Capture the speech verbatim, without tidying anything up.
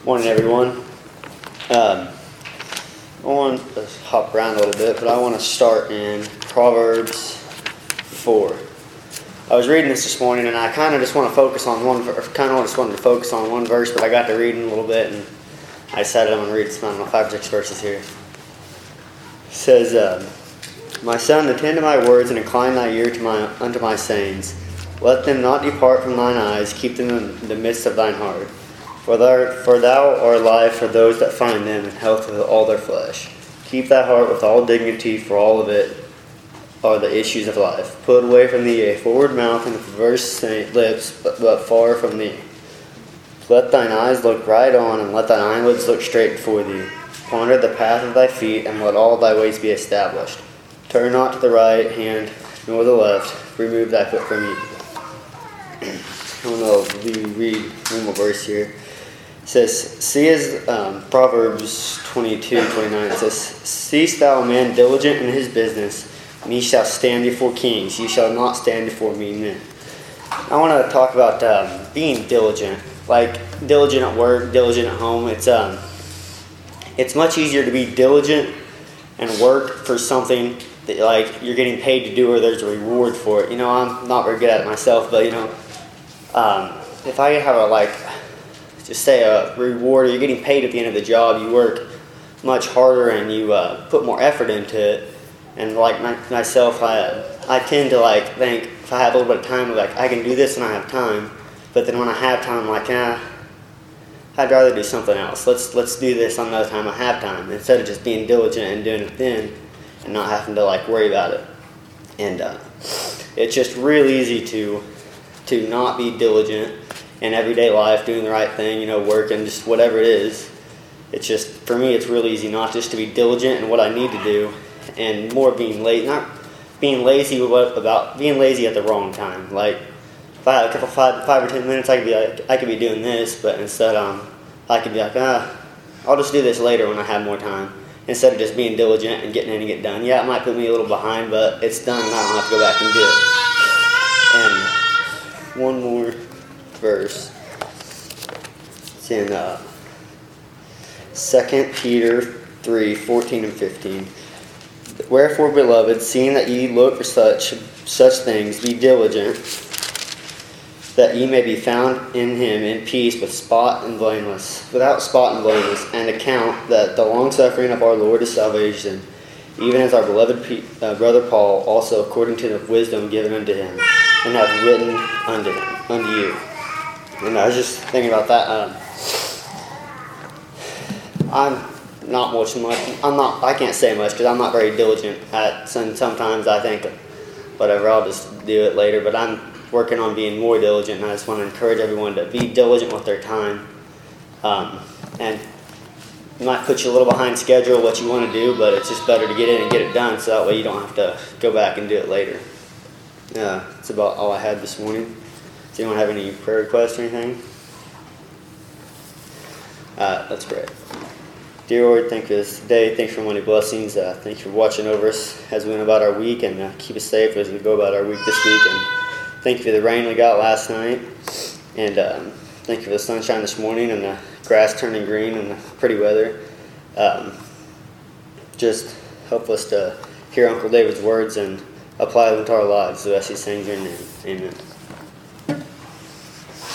Morning, everyone. Um, I want to hop around a little bit, but I want to start in Proverbs four. I was reading this this morning, and I kind of just want to focus on one. Kind of just wanted to focus on one verse, but I got to reading a little bit, and I decided I'm going to read some, I don't know, five or six verses here. It says, um, "My son, attend to my words, and incline thy ear to my unto my sayings. Let them not depart from thine eyes; keep them in the midst of thine heart. For thou, for thou art life for those that find them, and health with all their flesh. Keep thy heart with all dignity, for all of it are the issues of life. Put away from thee a forward mouth and a perverse lips, but, but far from thee. Let thine eyes look right on, and let thine eyelids look straight before thee. Ponder the path of thy feet, and let all thy ways be established. Turn not to the right hand, nor the left. Remove thy foot from you." I don't know if we read one more verse here. It says, see as um, Proverbs twenty-two twenty-nine, it says, "Seest thou a man diligent in his business, and he shall stand before kings. He shall not stand before mean men." I want to talk about um, being diligent, like diligent at work, diligent at home. It's um, it's much easier to be diligent and work for something that like you're getting paid to do, or there's a reward for it. You know, I'm not very good at it myself, but you know, um, if I have a like. Just say a reward, or you're getting paid at the end of the job, you work much harder and you uh, put more effort into it. And like my, myself, I I tend to like think if I have a little bit of time, like I can do this when I have time. But then when I have time, I'm like, ah, I'd rather do something else. Let's let's do this on another time I have time, instead of just being diligent and doing it then, and not having to like worry about it. And uh, it's just real easy to to not be diligent in everyday life, doing the right thing, you know, working, just whatever it is. It's just, for me, it's real easy not just to be diligent in what I need to do, and more being lazy, not being lazy about being lazy at the wrong time. Like, if I had a couple five, five or ten minutes, I could be like, I could be doing this, but instead, um, I could be like, ah, I'll just do this later when I have more time, instead of just being diligent and getting in and get done. Yeah, it might put me a little behind, but it's done, and I don't have to go back and do it. And one more verse. It's in uh, Second Peter three fourteen and fifteen. "Wherefore, beloved, seeing that ye look for such such things, be diligent, that ye may be found in him in peace, with spot and blameless, without spot and blameless, and account that the longsuffering of our Lord is salvation, even as our beloved P- uh, brother Paul also according to the wisdom given unto him, and hath written unto him, unto you." And I was just thinking about that. Um, I'm not much, much. I'm not. I can't say much because I'm not very diligent at. Some, sometimes I think, whatever, I'll just do it later. But I'm working on being more diligent, and I just want to encourage everyone to be diligent with their time. Um, and it might put you a little behind schedule what you want to do, but it's just better to get in and get it done, so that way you don't have to go back and do it later. Yeah, that's about all I had this morning. Does anyone have any prayer requests or anything? Uh, let's pray. Dear Lord, thank you for this day. Thanks for many blessings. Uh, thanks for watching over us as we went about our week, and uh, keep us safe as we go about our week this week. And thank you for the rain we got last night. And um, thank you for the sunshine this morning and the grass turning green and the pretty weather. Um, just help us to hear Uncle David's words and apply them to our lives. So as he sings your name. Amen.